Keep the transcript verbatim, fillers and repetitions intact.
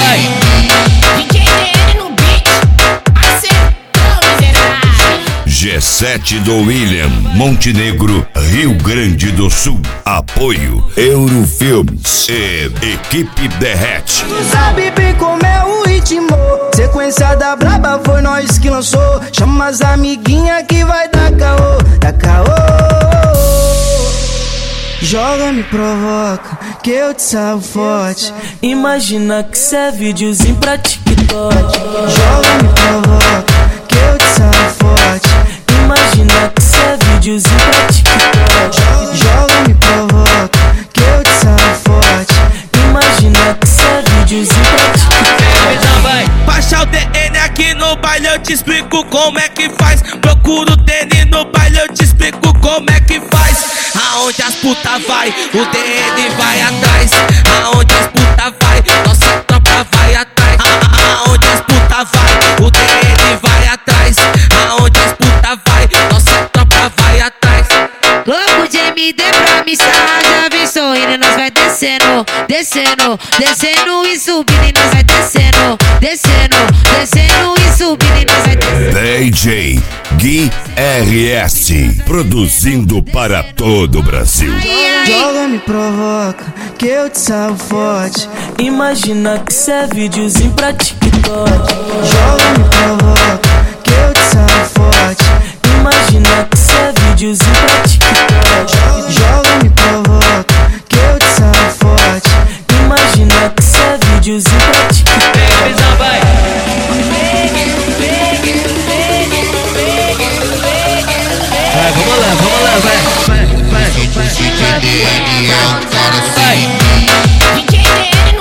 vai. D J D N no beat, acertou, miserável. G sete do William, Montenegro, Rio Grande do Sul. Apoio Eurofilmes e Equipe Derrete. Tu sabe bem como é o ritmo. Sequência da braba foi nós que lançou. Chama as amiguinha que vai dar caô, dar caô. Joga, me provoca, que eu te salvo forte. Imagina que cê é videozinho pra TikTok. Joga, me provoca, que eu te salvo forte. Imagina que cê é videozinho pra TikTok. Joga, me provoca, que eu te salvo forte. Imagina que cê é videozinho pra TikTok. Então vai. Baixa o D N aqui no baile, eu te explico como é que faz. Procura o D N no baile, eu te explico como é que faz. Aonde as puta vai, o D N vai atrás. Aonde as puta vai, nossa tropa vai atrás. Aonde as puta vai, o D N vai atrás. Aonde as puta vai, nossa tropa vai atrás. Louco de M D pra me sarrar, já vem sorrindo e nós vai descendo, descendo, descendo e subindo e nós vai descendo, descendo, descendo e subindo e nós vai descendo. D J Gui R S, produzindo para todo o Brasil. Joga, me provoca, que eu te salvo forte. Imagina que cê é videozinho pra TikTok. Joga, me provoca, que eu te salvo forte. Imagina que cê é videozinho pra TikTok. Joga, me provoca, que eu te salvo forte. Imagina que cê é videozinho pra TikTok. Então vai. Vai, vamos lá, vamos lá, vai. Vai, vai, vai. D J D N